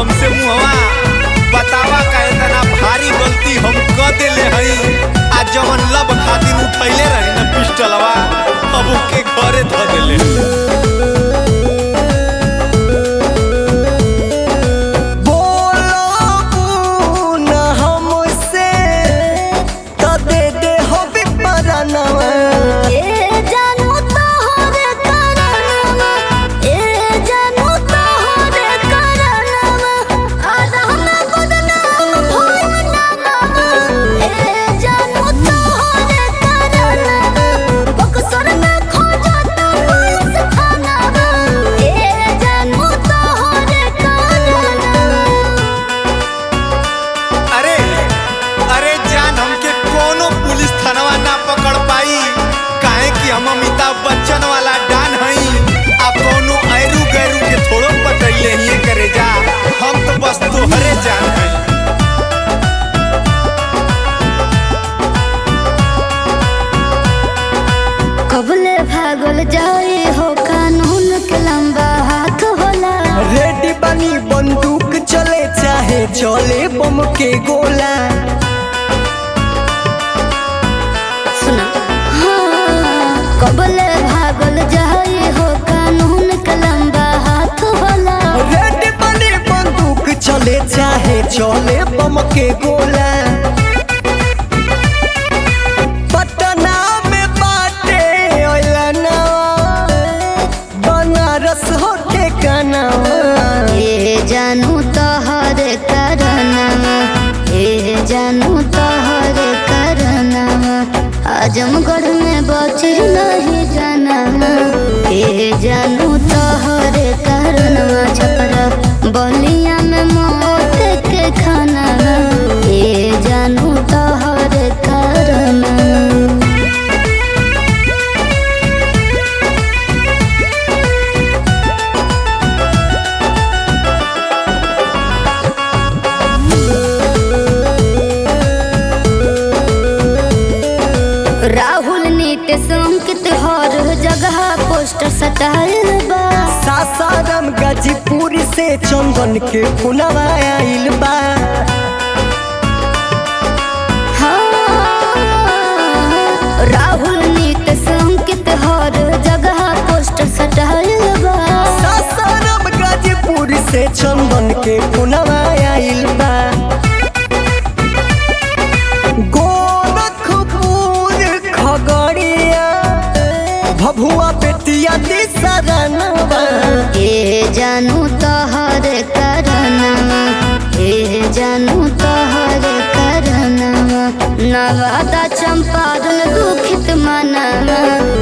हमसे मुहवा बतावा का इतना भारी गलती हम कर देले हई। आज जवन लब खातिर उठैले रही ना पिस्टलवा अब के घरे ध देले। हम अमिताभ बच्चन वाला डान हई आ कोनो ऐरू गैरू के थोड़ो पटैले ही करे जा। हम तो बस तोहरे जान हई। कबले भागल जाए हो कानून के लंबा हाथ होला। रेडी बनी बंदूक चले चाहे चले बम के गोला। कबले भागल जाए हो कानून के लंबा हाथ होला। रेडी बनी बंदूक चले चाहे चले बम के गोला। पटना में बाटे ओलना बनारस हो ठिकाना। ए जानू तोहर करना, ए जानू तोहर करना। आजमगढ़ में बचे नहीं जाना, ए जानू तोहर करना। छपरा बलिया में मौत के खाना, ए जानू तोहर करना। राहुल नीतीश अंकित हर जगह पोस्टर सटाइल बा। सासाराम गाजीपुर से चंदन के पुनवा आइल बा। राहुल नीतीश अंकित हर जगह पोस्टर सटाइल बा। सासाराम गाजीपुर से चंदन के पुनवा आइल बा। भभुआ बेटिया दिसरनवा, ए जानू तोहर करनवा, ए जानू तोहर करनवा। नवादा चंपारण दुखित मनवा,